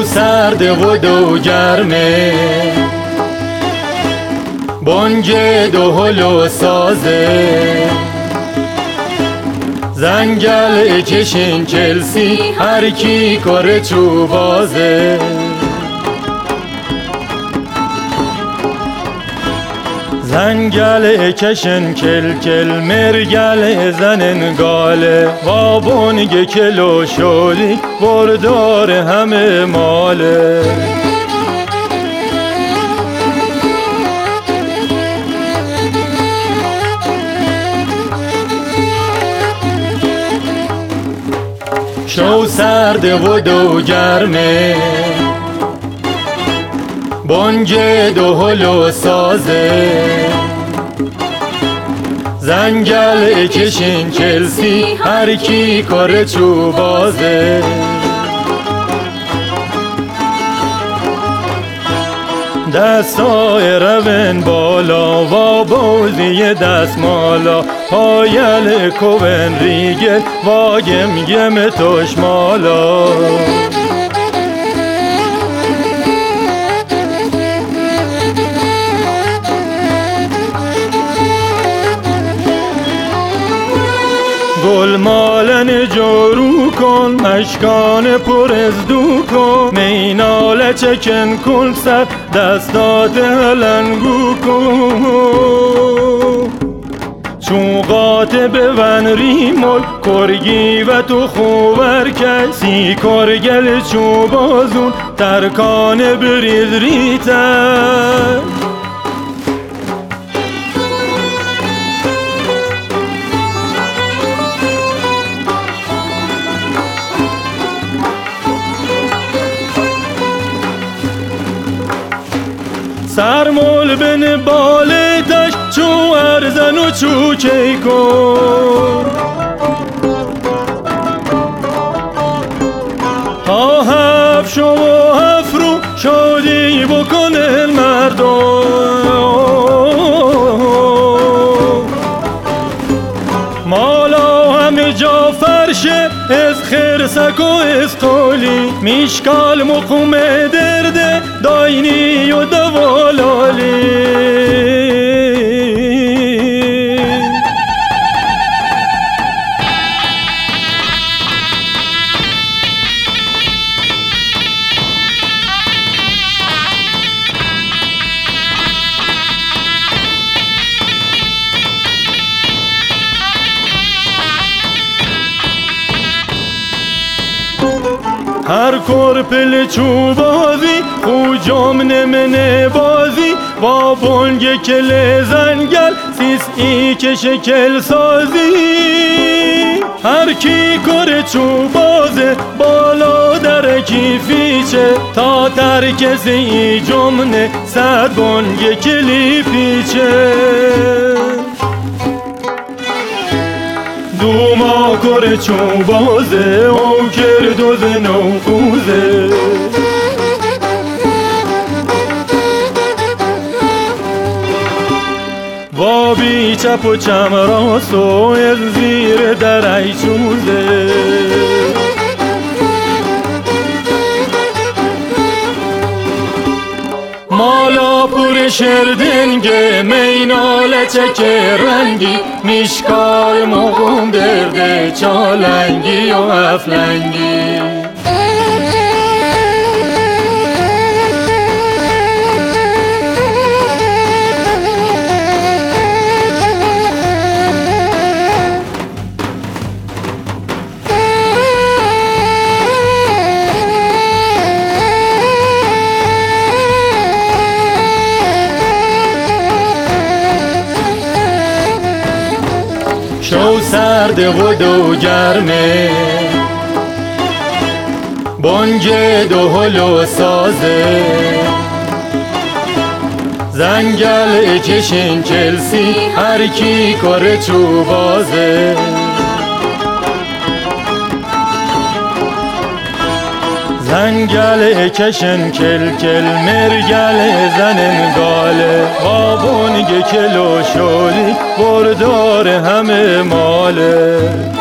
سرده و دو گرمه، بانگ دهل و سازه، زنگل کشین کلسی هر کی کار چوبازه. زنگل کشن کل کل مرگل زنن گاله، و بانگ کلو شولی بردار همه ماله. شو سرده و دو گرمه، بانگ دهل و سازه، زنگل کشین کلسی هر کی کار چوبازه. دستای روین بالا و بازی دستمالا، پایل کوون ریگل و گم گم توشمالا. گل مالن جارو کن، مشکان پر از دو کن، مینال چکن کن سر دستات هلنگو کن. چوقات بون ریمال کرگی و تو خوبر کسی، کرگل چوبازون ترکان بریز ریتر. سرمول بن بالتش چو ارزن و چو چی کن، تا هف شو و هف رو شادی بکن المردم. مالا همه جا فرشه از خرسک و از قالی، میشکال مقوم درده داینی و دوالالی. هر کرپل چوبازی خو جامن من بازی، با بانگ کل زنگل سیس ای که شکل سازی. هر کی کار چوبازه بالا در کیفیچه، تا ترکز ای جمنه صد بانگ کلی پیچه. دوما کار چوبازه او کرد و زنو خوزه. و بی چپ و چم راست و از زیر درعی چوزه. مالا پور شردنگه مینال چک رنگی، میشکار مقوم درده چالنگی و افلنگی. شو سرده و دو گرمه، بانگ دهل و سازه، زنگل کشین کلسی هر کی کار چوبازه. زنگل کشن کل کل مرگل زنن گاله، و بانگ کلو شولی بردار همه ماله.